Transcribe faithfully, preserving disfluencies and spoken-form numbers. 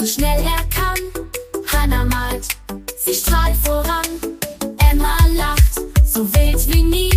so schnell er kann. Hannah malt, sie strahlt voran. Emma lacht, so wild wie nie.